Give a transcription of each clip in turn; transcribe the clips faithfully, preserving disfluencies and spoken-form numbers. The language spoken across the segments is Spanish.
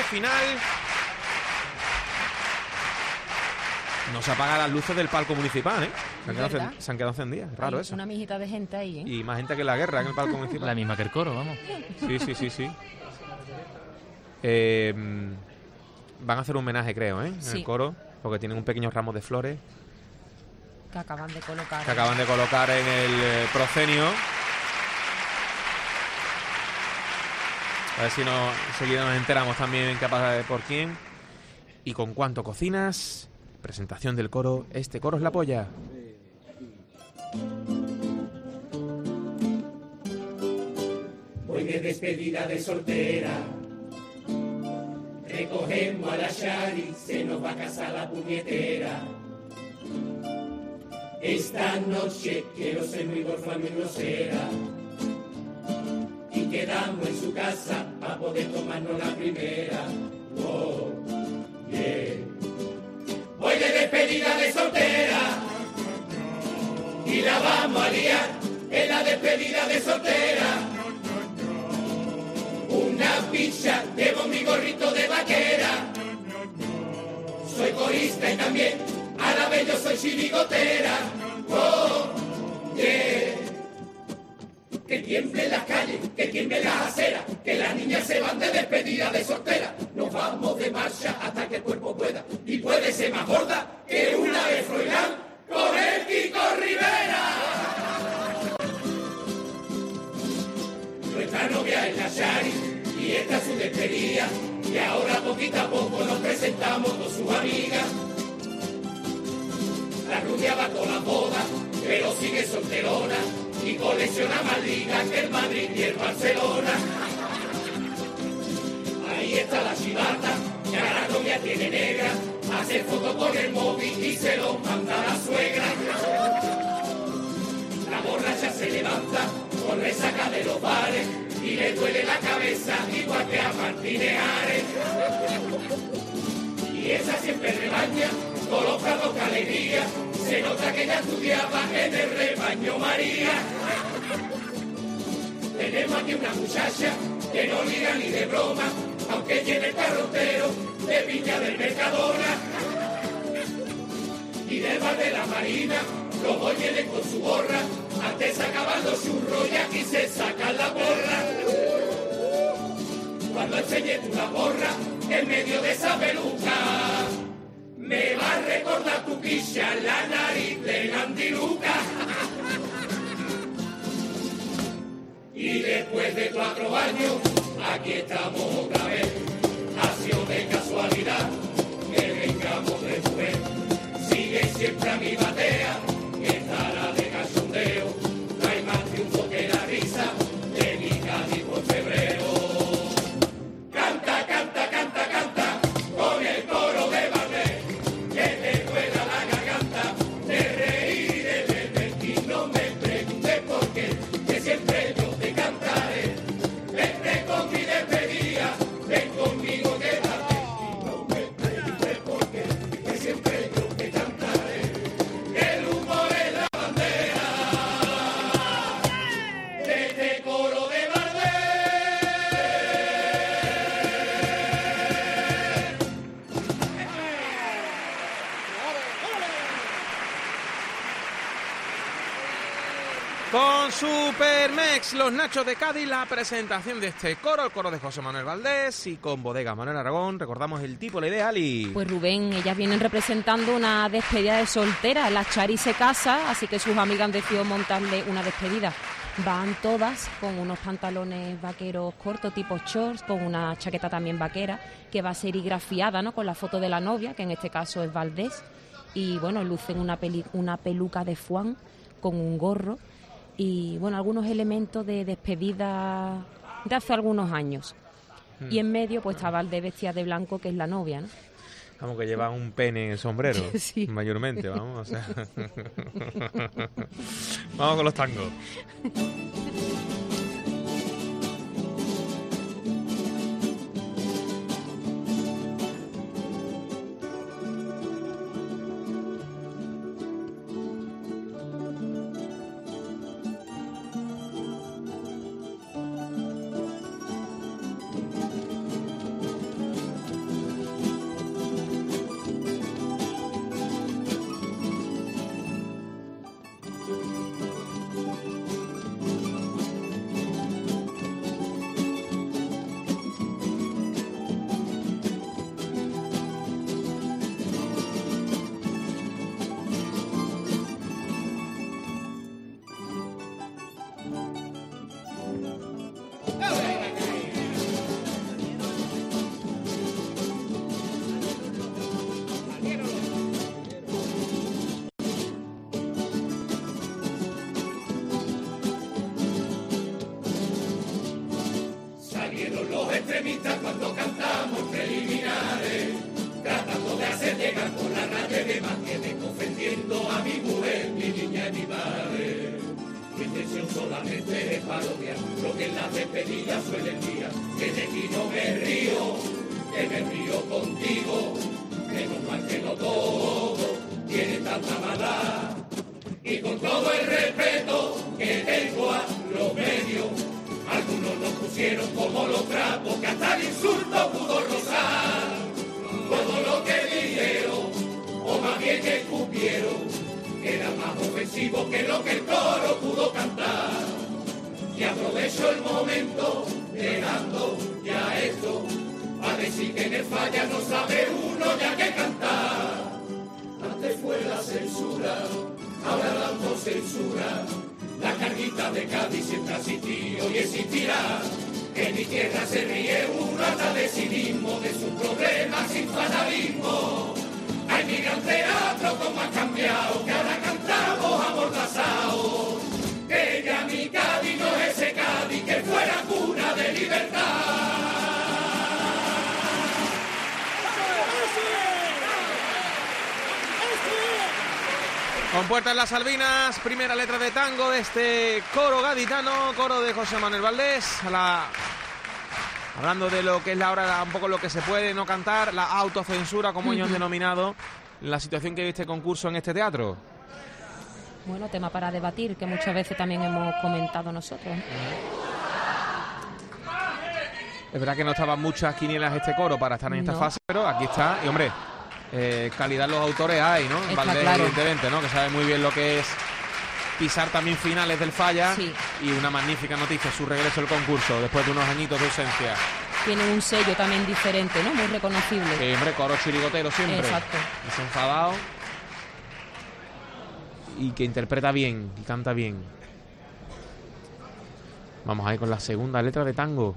final. No se apagan las luces del palco municipal, ¿eh? Se han, quedado, se han quedado encendidas. Raro Hay eso. Una mijita de gente ahí, ¿eh? Y más gente que en la guerra en el palco municipal. La misma que el coro, vamos. Sí, sí, sí, sí. Eh, van a hacer un homenaje, creo, ¿eh? En Sí. el coro, porque tienen un pequeño ramo de flores Que acaban de colocar. que acaban de colocar en el eh, proscenio. A ver si nos, enseguida nos enteramos también qué pasa por quién y con cuánto cocinas. Presentación del coro. Este coro es la polla. Hoy de despedida de soltera, recogemos a la Shari, se nos va a casar la puñetera. Esta noche quiero ser muy golfa, muy grosera, y quedamos en su casa para poder tomarnos la primera. Oh, yeah. Voy de despedida de soltera y la vamos a liar en la despedida de soltera. Una picha, llevo mi gorrito de vaquera. Soy corista y también a la vez yo soy chirigotera. Oh, yeah. Que tiemblen las calles, que tiemblen las aceras, que las niñas se van de despedida de soltera. Nos vamos de marcha hasta que el cuerpo pueda, y puede ser más gorda que una de Froilán con el Kiko Rivera. Nuestra novia es la Shari y esta es su despedida, y ahora poquito a poco nos presentamos con sus amigas. La rubia va con la boda, pero sigue solterona y colecciona más ligas que el Madrid y el Barcelona. Ahí está la chivata, ya la novia tiene negra, hace foto con el móvil y se lo manda a la suegra. La borracha se levanta con resaca de los bares y le duele la cabeza igual que a Martínez Ares. Y esa siempre rebaña, coloca loca alegría, se nota que ella estudiaba en el rebaño María. Tenemos aquí una muchacha que no liga ni de broma, aunque tiene el carrotero de Viña del Mercadona. Y del bar de la Marina, los dos vienen con su gorra, antes sacaban los churros y aquí se sacan la porra. Cuando enseñé una borra en medio de esa peluca, me va a recordar tu quilla la nariz de Gandiluca. Y después de cuatro años, aquí estamos otra vez. Ha sido de casualidad que vengamos después. Sigue siempre a mi batea, que estará de cachondeo. No hay más triunfo que la risa de mi Cádiz por febrero. Canta, canta, canta, canta, con el coro de Barnet, que te duela la garganta de reír y de beber. Y no me preguntes por qué, que siempre yo te cantaré. Vente con mi despedida, ven conmigo, quédate. Y no me preguntes por qué, que siempre yo te cantaré. El humor es la bandera de este coro de Barnet. Con Supermex, los Nachos de Cádiz, la presentación de este coro, el coro de José Manuel Valdés, y con Bodega Manuel Aragón, recordamos el tipo, la idea, Ali. Pues Rubén, ellas vienen representando una despedida de soltera. La Chari se casa, así que sus amigas han decidido montarle una despedida. Van todas con unos pantalones vaqueros cortos, tipo shorts, con una chaqueta también vaquera, que va serigrafiada, ¿no?, con la foto de la novia, que en este caso es Valdés. Y bueno, lucen una, peli- una peluca de foam con un gorro. Y bueno, algunos elementos de despedida de hace algunos años. Mm. Y en medio pues está Valdés vestida de blanco, que es la novia, ¿no? Vamos, que lleva un pene en el sombrero, Sí. mayormente, vamos, o sea. Vamos con los tangos. solamente es parodiar lo que en las despedidas suelen decir, que de ti no me río, que me río contigo, menos mal que no todo tiene tanta maldad. Y con todo el respeto que tengo a los medios, algunos nos pusieron como los trapos que hasta el insulto pudo rozar. Todo lo que dijeron, o más bien que escupieron, era más ofensivo que lo que el coro pudo cantar. Y aprovecho el momento, dejando ya esto, a decir que en el falla no sabe uno ya que cantar. Antes fue la censura, ahora la autocensura. La carguita de Cádiz siempre ha existido y existirá. En mi tierra se ríe uno hasta de cinismo, de sus problemas sin fatalismo. Hay mi gran teatro como ha cambiado, que ahora cantamos amordazados. Que ya mi Cádiz no es ese Cádiz que fuera cuna de libertad. Con Puertas las Salvinas, primera letra de tango de este coro gaditano, coro de José Manuel Valdés, la... hablando de lo que es la hora, un poco lo que se puede no cantar, la autocensura, como ellos han denominado la situación que vive este concurso en este teatro. Bueno, tema para debatir, que muchas veces también hemos comentado nosotros. Es verdad que no estaban muchas quinielas este coro para estar en esta no. fase, pero aquí está, y hombre... Eh, calidad los autores hay, ¿no? Está Valdés, claro. Evidentemente, ¿no? Que sabe muy bien lo que es pisar también finales del falla. Sí. Y una magnífica noticia, su regreso al concurso después de unos añitos de ausencia. Tiene un sello también diferente, ¿no? Muy reconocible. Sí, hombre, coro chirigotero siempre. Exacto. Desenfadado. Y que interpreta bien y canta bien. Vamos ahí con la segunda letra de tango.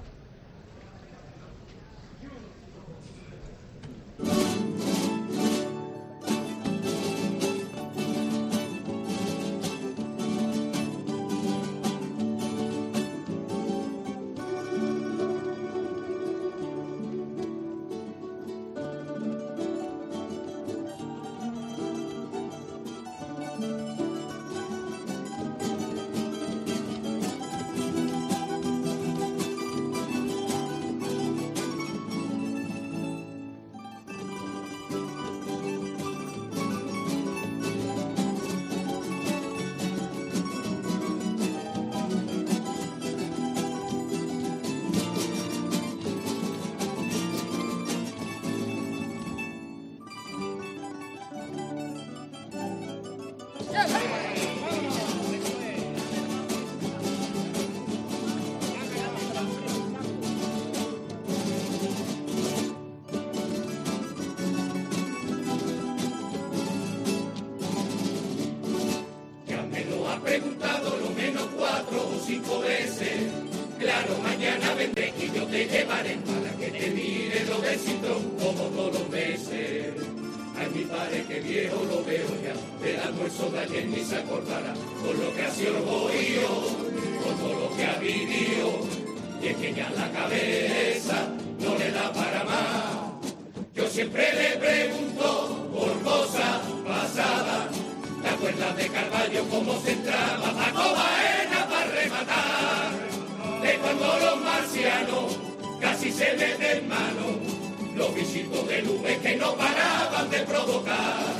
Preguntado lo menos cuatro o cinco veces. Claro, mañana vendré y yo te llevaré para que te mire lo del cinturón como todos los meses. Ay, mi padre, que viejo lo veo ya, del almuerzo de ayer ni se acordará, con lo que ha sido orgullo, con todo lo que ha vivido, y es que ya la cabeza no le da para más. Yo siempre le pregunto por cosas pasadas. ¿Te acuerdas de Carvalho cómo se entraba Paco Baena para rematar? De cuando los marcianos casi se meten mano, los visitos de nubes que no paraban de provocar.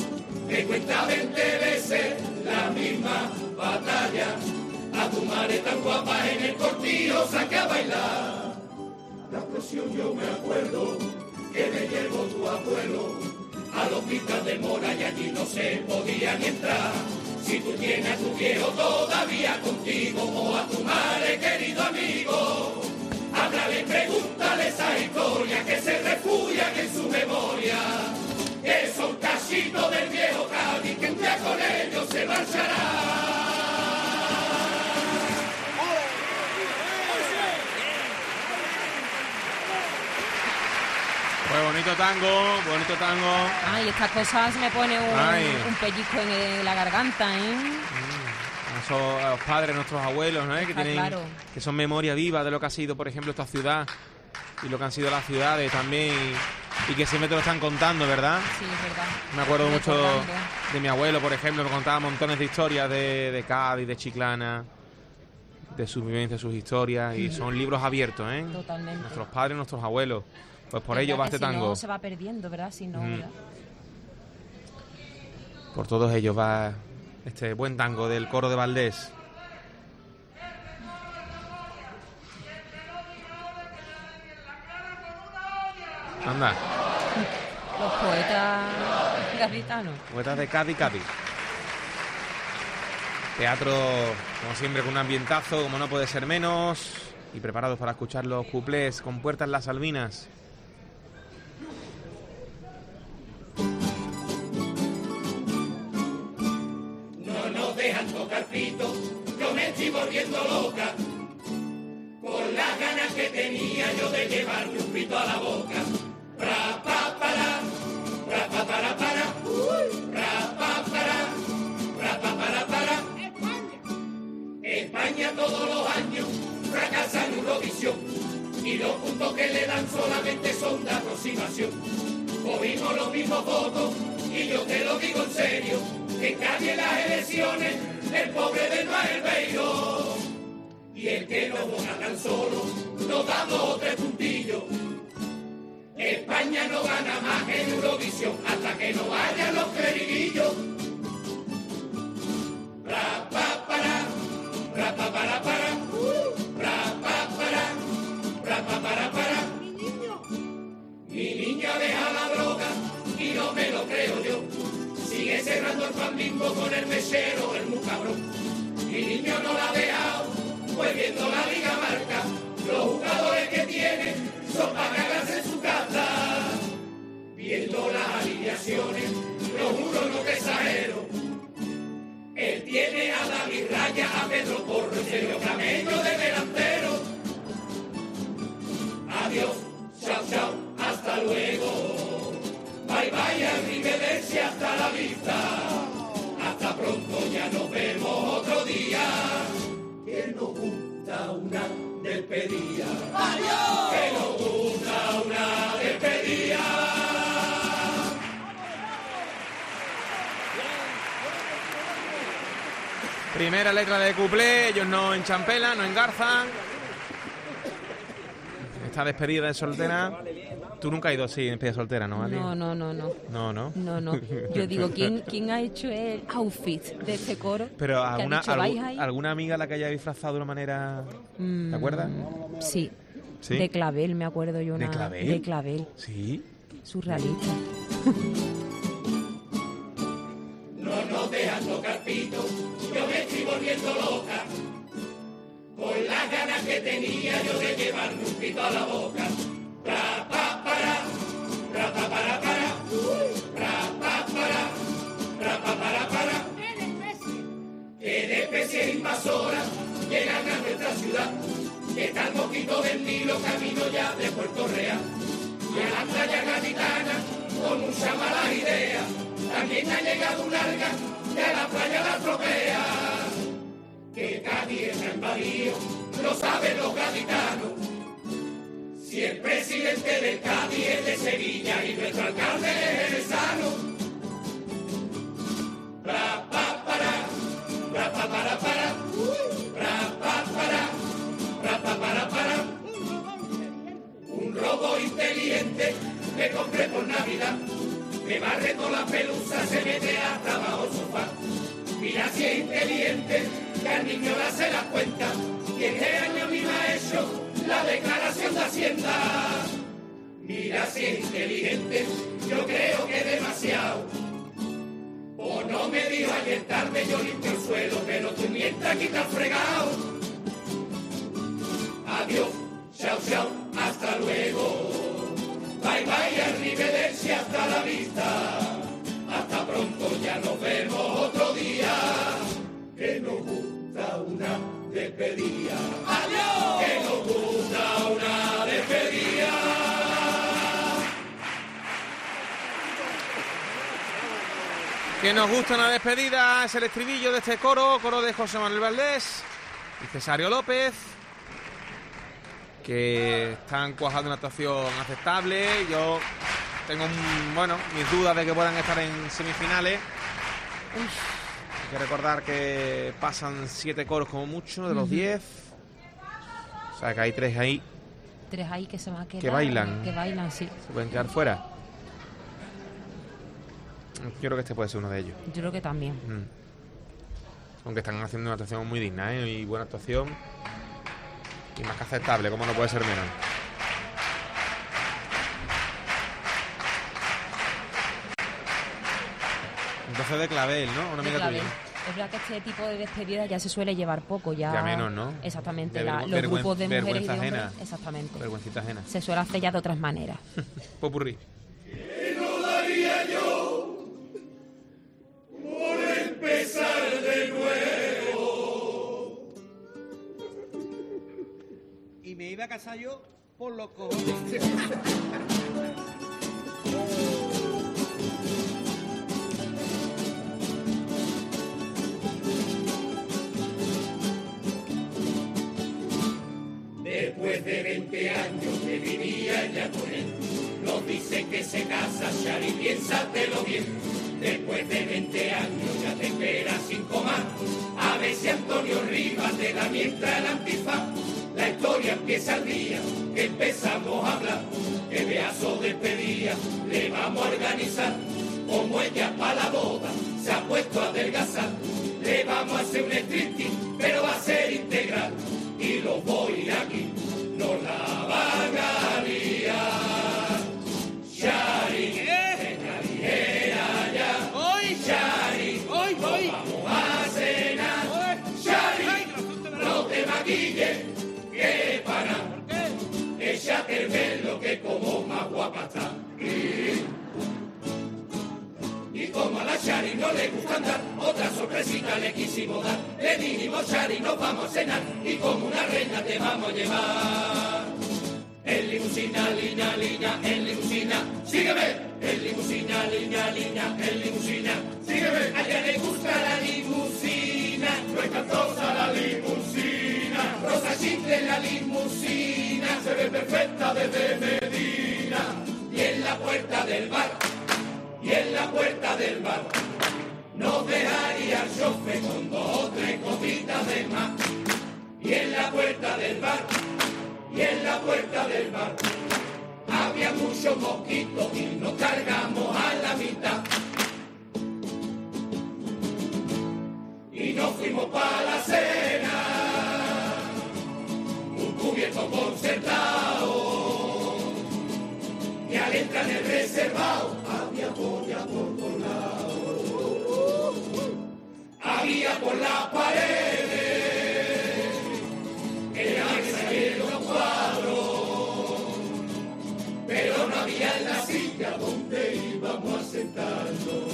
Que cuenta veinte veces la misma batalla, a tu madre tan guapa en el cortillo saqué a bailar. La explosión yo me acuerdo que me llevó tu abuelo a los pistas de Mora y allí no se podía ni entrar. Si tú tienes a tu viejo todavía contigo o a tu madre, querido amigo, háblale, pregúntale esa historia que se refugian en su memoria, que son cachitos del viejo Cádiz que un día con ellos se marchará. Pues bonito tango, bonito tango. Ay, estas cosas me pone un, un pellizco en, el, en la garganta, ¿eh? Mm, esos los padres, nuestros abuelos, ¿no? Que Está tienen, claro. que son memoria viva de lo que ha sido, por ejemplo, esta ciudad y lo que han sido las ciudades también, y, y que siempre te lo están contando, ¿verdad? Sí, es verdad. Me acuerdo Me mucho acordando. de mi abuelo, por ejemplo, me contaba montones de historias de, de Cádiz, de Chiclana, de sus vivencias, sus historias, y son libros abiertos, ¿eh? Totalmente. Nuestros padres, nuestros abuelos. Pues por ello va este si tango. No se va perdiendo, ¿verdad? Si no, Mm. ¿verdad? Por todos ellos va este buen tango del coro de Valdés. Anda, Los poetas gaditanos. poetas de Cádiz, Cádiz. Teatro, como siempre, con un ambientazo, como no puede ser menos. Y preparados para escuchar los cuplés con Puertas Las Salvinas. No nos dejan tocar pito, yo me estoy volviendo loca. Con las ganas que tenía yo de llevarme un pito a la boca. Ra, pa, para, ra, pa, para, para, uy, ra, pa, para, ra, pa, para, para. España todos los años fracasa en Eurovisión y los puntos que le dan solamente son de aproximación. Cogimos los mismos votos y yo te lo digo en serio, que en Cádiz en las elecciones el pobre de no es el Beiro. Y el que no vota tan solo nos da dos o tres puntillos. España no gana más en Eurovisión hasta que no vayan los cleriguillos. Ra, pa, para, ra, pa, para, para, uh, ra, pa, para, ra, pa, para, para. Mi niño. Mi niña deja la droga y no me lo creo yo. Sigue cerrando el pan Bimbo con el mechero, el muy cabrón. Mi niño no la ha dejado, pues viendo la Liga Marca, los jugadores que tiene son para cagarse en su casa. Viendo las alineaciones, lo juro, no te exagero. Él tiene a David Raya, a Pedro Porro y Sergio Camello de delantero. Adiós, chao, chao, hasta luego. Bye, bye, arrivederci, hasta la vista. Hasta pronto, ya nos vemos otro día. Que nos gusta una despedida. ¡Adiós! Que nos gusta una despedida. Primera letra de cuplé, ellos no enchampelan, no engarzan. Esta despedida de soltera. Tú nunca has ido así en despedida soltera, ¿no, Ali? No, no, no, no. No, no. No, no. Yo digo, ¿quién, quién ha hecho el outfit de este coro? Pero ¿Que ha alguna, dicho, ¿vais algu- ahí? alguna amiga a la que haya disfrazado de una manera... Mm, ¿Te acuerdas? Sí. ¿Sí? De clavel, me acuerdo yo. ¿De Una, clavel? De clavel. Sí. Surrealista. No nos dejan tocar pito, yo me estoy volviendo loca. Con las ganas que tenía yo de llevarme un pito a la boca. Ra, pa, para, ra, pa, para, para, uy, ra, pa, para, ra, pa, para, para. Que de especies invasoras llegan a nuestra ciudad. Que está el mosquito del Nilo camino ya de Puerto Real. Y a la playa gaditana con mucha mala idea. También ha llegado un alga que a la playa la tropea. Que Cádiz está invadido, lo saben los gaditanos. Si el presidente de Cádiz es de Sevilla y nuestro alcalde es jerezano. Ra, pa, para, ra, pa, para, para, uy, ra, pa, para, ra, pa, para, para. Un robo inteligente que compré por Navidad. Me barre con la pelusa, se mete hasta bajo el sofá. Mira si es inteligente, que al niño le hace la cuenta. Y este año mismo ha hecho la declaración de Hacienda. Mira si es inteligente, yo creo que demasiado. O no me dijo ayer tarde, yo limpio el suelo, pero tú mientras aquí estás fregado. Adiós, chao, chao, hasta luego. Bye, bye, arrivederci, hasta la vista. Hasta pronto, ya nos vemos otro día. Que nos gusta una despedida. ¡Adiós! Que nos gusta una despedida. Que nos gusta una despedida, es el estribillo de este coro, coro de José Manuel Valdés y Cesario López, que están cuajando una actuación aceptable. Yo tengo, bueno, mis dudas de que puedan estar en semifinales. que recordar que pasan siete coros como mucho de los diez. Uh-huh. O sea que hay tres ahí. Tres ahí que se van a quedar. Que bailan. Que bailan, sí. Se pueden quedar fuera. Yo creo que este puede ser uno de ellos. Yo creo que también. Mm. Aunque están haciendo una actuación muy digna, ¿eh? Y buena actuación. Y más que aceptable, como no puede ser menos. Entonces de Clavel, ¿no? Una amiga tuya. Es verdad que este tipo de despedida ya se suele llevar poco, ya, ya menos, ¿no? Exactamente, de la, vergü- los vergüen- grupos de mujeres y de vergüenza hombres, ajena. exactamente. Vergüencita ajena. Se suele hacer ya de otras maneras. Popurrí. ¿Qué no daría yo por empezar de nuevo? Y me iba a casar yo por los cojones. Después de veinte años que vivía ya con él, nos dice que se casa, Shari, piénsatelo bien. Después de veinte años ya te esperas cinco más, a ver si Antonio Rivas te da mientras el antifaz. La historia empieza el día que empezamos a hablar, que pedazo de despedida le vamos a organizar. Como ella para la boda se ha puesto a adelgazar, le vamos a hacer un striptease, pero va a ser integral. Y los voy aquí no la van a liar. Shari, venga ligera ya. ¡Hoy! Shari, ¡Hoy, hoy! vamos a cenar. ¡Hoy! Shari, ¡Ay, que lo asunto de la- no te maquilles, que para nada. ¿Por qué? Échate el velo que como más guapa está. Y como a la Shari no le gusta andar, otra sorpresita le quisimos dar. Le dijimos, Shari, nos vamos a cenar, y como una reina te vamos a llevar. En limusina, lina, lina, en limusina, sígueme. En limusina, lina, lina, en limusina, sígueme. A ella le gusta la limusina, no es cantosa la limusina. Rosa Chicle en la limusina, se ve perfecta desde Medina. Y en la puerta del bar, y en la puerta del bar, nos dejaría el chofer con dos o tres copitas de más. Y en la puerta del bar, y en la puerta del bar, había muchos mosquitos y nos cargamos a la mitad. Y nos fuimos para la cena, un cubierto concertado. Y al entrar en el reservado, había polla por todos lados. Había por las paredes, en la mesa y los cuadros. Pero no había en la silla donde íbamos a sentarnos.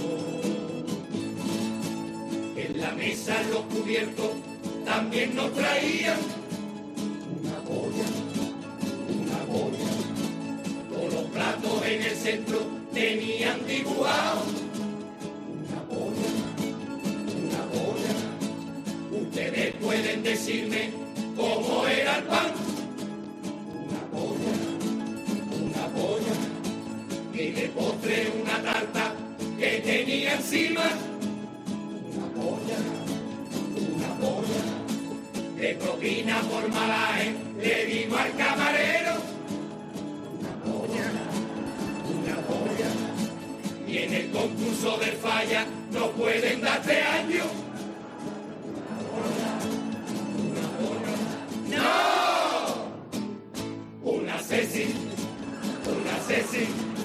En la mesa los cubiertos también nos traían una polla, una polla. Todos los platos en el centro tenían dibujado una polla, una polla. Ustedes pueden decirme cómo era el pan. Una polla, una polla. Y de postre una tarta que tenía encima una polla, una polla. De propina por malaje le dimos al camarero una polla. Y en el concurso del falla no pueden dar tres años. Una polla, una polla. ¡No! Una Ceci, una Ceci.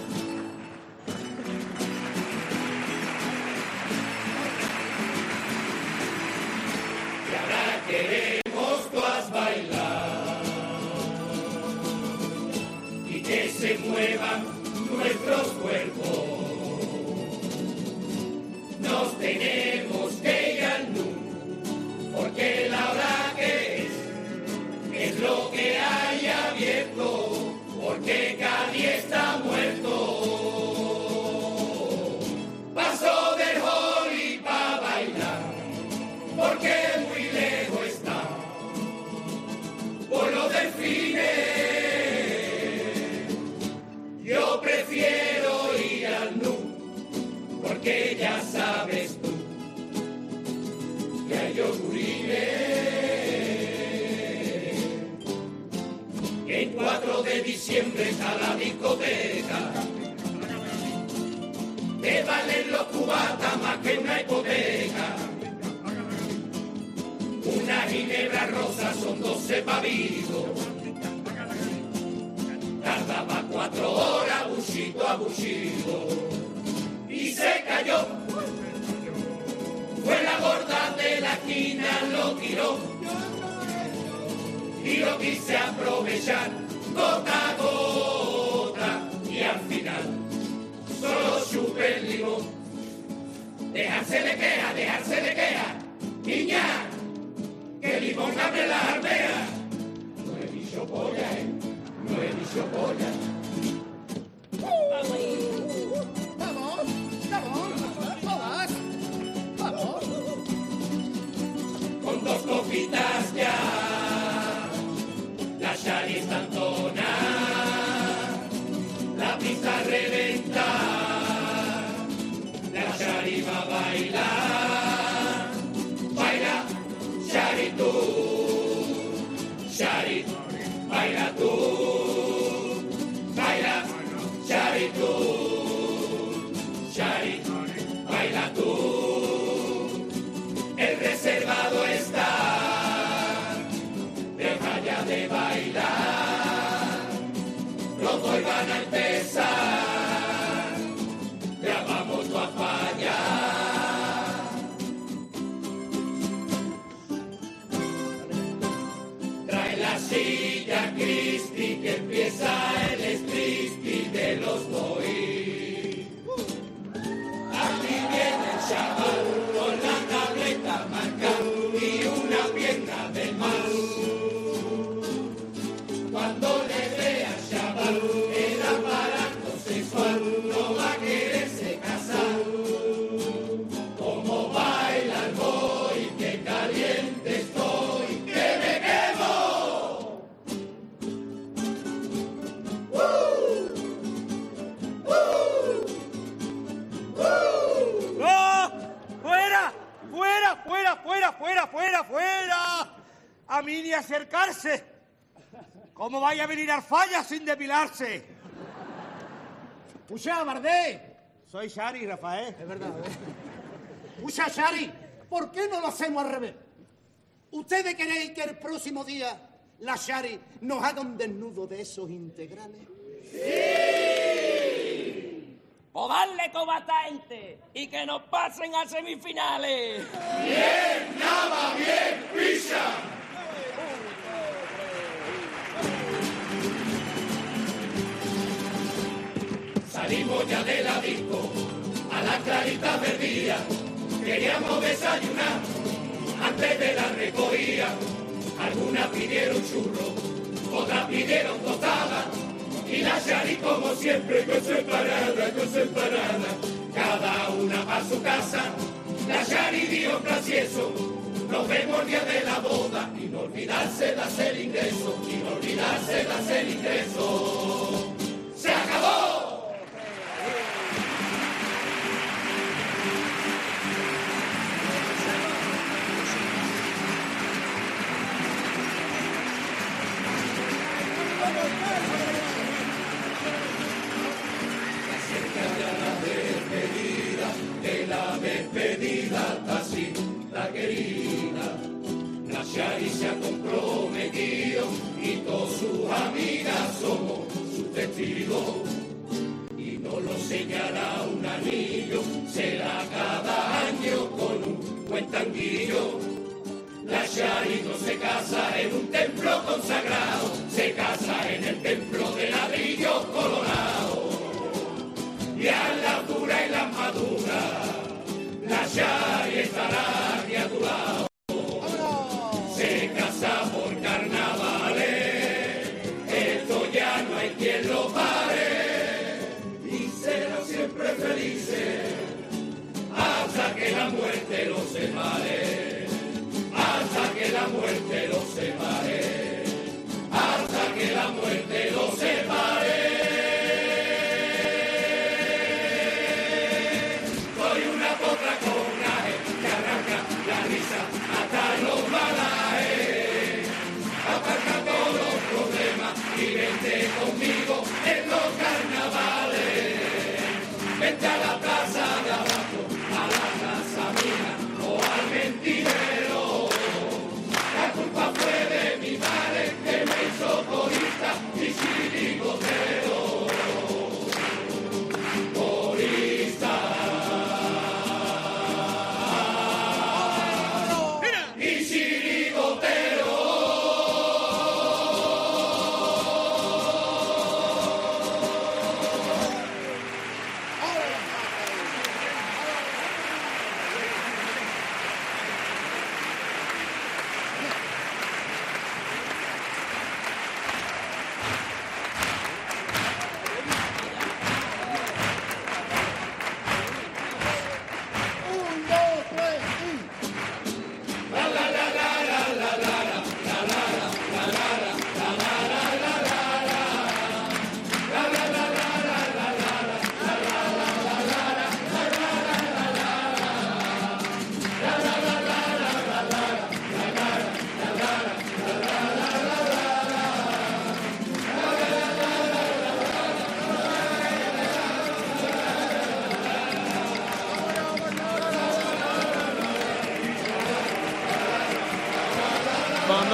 Y ahora queremos todas bailar y que se muevan nuestros cuerpos. Nos tenemos que ir al nu, porque la hora que es, es lo que hay abierto, porque Cádiz está muerto. Paso del Holly pa' bailar, porque muy lejos está, por los delfines. Yo prefiero ir al nu, porque ya sabes tú yogurines. El cuatro de diciembre está la discoteca, te valen los cubatas más que una hipoteca. Una ginebra rosa son doce pavitos, tardaba cuatro horas, buchito a buchito, y se cayó. Fue la gorda de la esquina, lo tiró, y lo quise aprovechar, gota a gota, y al final solo chupé el limón. Dejarse de queja, dejarse de queja, niña, que el limón abre las almejas. No he dicho polla, eh, no he dicho polla. Vamos, vamos, todas, vamos. Con dos copitas ya, la Shari está entonada, la pista reventa, la Shari va a bailar. Baila, Shari tú, Shari, baila tú, baila, Shari tú, Shari, baila tú. El reservado está, deja ya de bailar, los dos van a empezar, ya vamos a fallar. Trae la silla, Cristi, que empieza el striptease de los boys. Aquí viene el chaval con la tableta marca y una pierna de más. Cuando le vea chaval, el aparato sexual no va a quererse casar. Como baila el boy, que caliente estoy, que me quemo. ¡Uh! ¡Uh! ¡Uh! ¡No! ¡Fuera! ¡Fuera, fuera, fuera, fuera, fuera, fuera! A mí ni acercarse. ¿Cómo vaya a venir Arfalla sin depilarse? Escucha, Bardé. Soy Shari, Rafael. Es verdad, ¿eh? Escucha, Shari, ¿por qué no lo hacemos al revés? ¿Ustedes queréis que el próximo día la Shari nos haga un desnudo de esos integrales? O darle combatiente y que nos pasen a semifinales. Bien, nada, bien, pisa. Salimos ya de la disco a la clarita perdida. Queríamos desayunar antes de la recogida. Algunas pidieron churros, otras pidieron tostada. Y la Shari como siempre con separada, con separada. Cada una para su casa. La Shari dijo gracioso. Nos vemos el día de la boda. Y no olvidarse de hacer ingreso. Y no olvidarse de hacer ingreso. ¡Se acabó! De la despedida así la querida, la Shari se ha comprometido y todas sus amigas somos sus testigos. Y no lo sellará un anillo, será cada año con un buen tanguillo. La Shari no se casa en un templo consagrado, se casa en el templo de ladrillo colorado. Y a la altura y la madura, la Shari estará aquí a tu lado. Se casa por carnavales, esto ya no hay quien lo pare. Y serán siempre felices, hasta que la muerte los separe. Hasta que la muerte los separe. Hasta que la muerte los separe. Soy una potra con la que arranca la risa.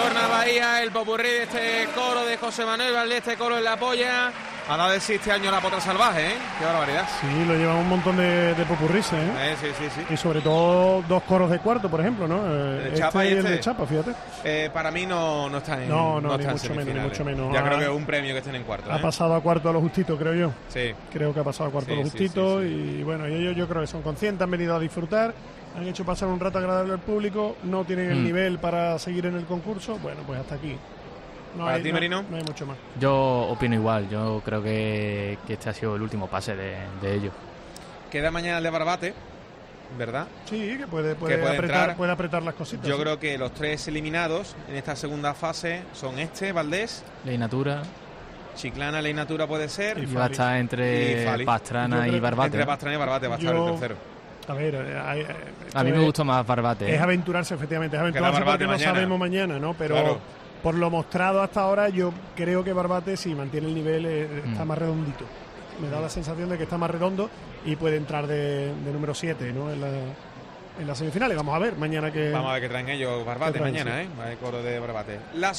Adorna Bahía, el popurrí de este coro de José Manuel Valdés, este coro en la polla. Ha dado de sí este año la potra salvaje, ¿eh? Qué barbaridad. Sí, lo llevan un montón de, de popurríes, ¿eh? Eh, sí, sí, sí. Y sobre todo dos coros de cuarto, por ejemplo, ¿no? El de este Chapa y y el este. de Chapa, fíjate. Eh, para mí no, no está en No, no, no ni está en mucho menos, ni semifinales. mucho menos. Ya Ha- creo que es un premio que estén en cuarto. Ha ¿eh? pasado a cuarto a los justitos, creo yo. Sí. Creo que ha pasado a cuarto Sí, a los sí, justitos sí, sí. y bueno, ellos yo creo que son conscientes, han venido a disfrutar, han hecho pasar un rato agradable al público, no tienen el Mm. nivel para seguir en el concurso, bueno, pues hasta aquí. No ¿Para hay, ti, no- Merino? no hay mucho más. Yo opino igual, yo creo que, que este ha sido el último pase de, de ellos. Queda mañana el de Barbate, ¿verdad? Sí, que puede, puede, puede apretar, entrar. puede apretar las cositas. Yo sí. creo que los tres eliminados en esta segunda fase son este, Valdés, Ley Natura Chiclana, Ley Natura puede ser, Y y va a estar Y entre Fali. Yo Pastrana creo y que Barbate. entre ¿no? Pastrana y Barbate va a estar Yo- el tercero. A ver, eh, hay- eh, esto A mí me es- gustó más Barbate. Es ¿eh? aventurarse, efectivamente, es Queda aventurarse Barbate porque no mañana. sabemos mañana, ¿no? Pero Claro. por lo mostrado hasta ahora, yo creo que Barbate, si mantiene el nivel, eh, está Mm. más redondito. Me da la sensación de que está más redondo y puede entrar de, de número siete, ¿no? En, la, en las semifinales. Vamos a ver mañana que... Vamos a ver qué traen ellos Barbate ¿Qué traen, mañana, sí? ¿eh? Va el coro de Barbate. La